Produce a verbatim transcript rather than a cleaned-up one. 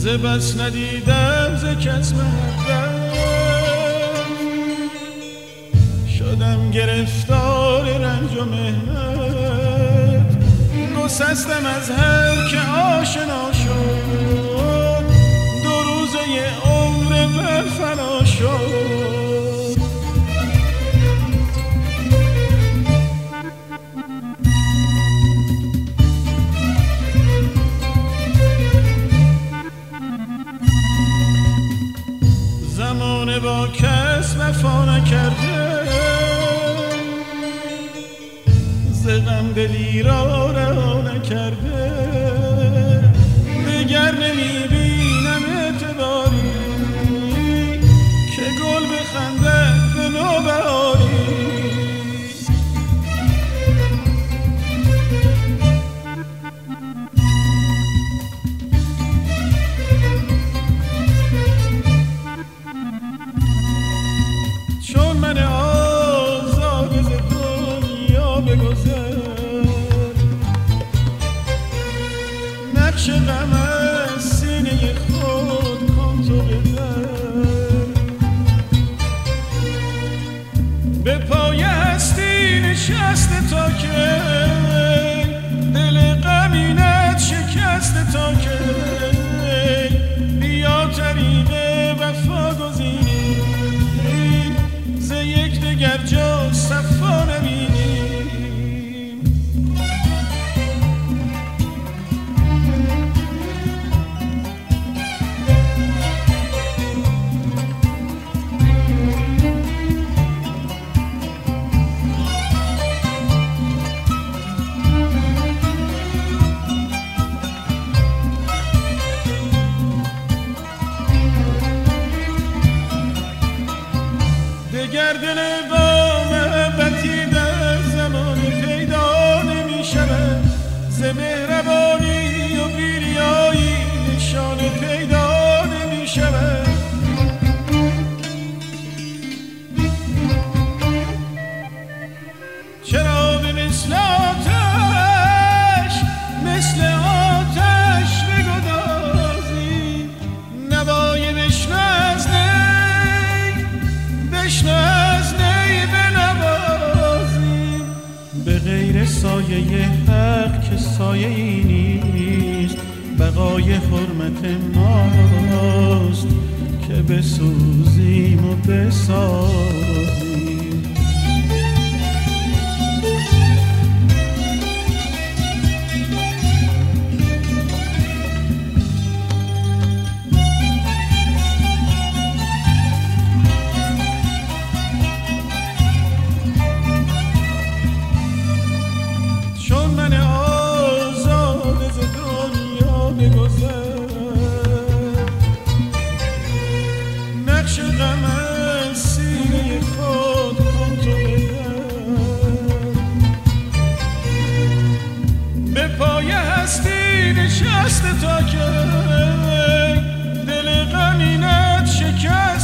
بس ندیدم ز کس محبت شدم گرفتار رنج و مهنت گسستم از هر که آشنا شد دو روزه عمر من فنا شد زمانه با کس وفا نکرده ز غم دلی را رها نکرده دیگر نمیبینم اعتباری که گل بخندد به نوبهاری چون من آزاد ز دنیا بگذر نقش غم از سینه خود کن تو بدر به پای هستی نشسته تا که دل غمینت شکسته تا که بیا طریق وفا گزینی ز یک دگر جا صفا نبینیم دگر دل با محبتی در زمان پیدا نمی شود ز مهربانی و بیریایی نشان پیدا نمی شود چرا به مثل آتش مثل آتش بگدازی نوای بشنو از نی بشنو از نی بنوازی به غیر سایه حق که سایه ای نیست بقای حرمت ماست که بسوزیم و بسازیم چون من آزاد ز دنیا بگذر نقش غم از سینه خود کن تو بدر به پای هستی نشسته تا که دل غمینت شکست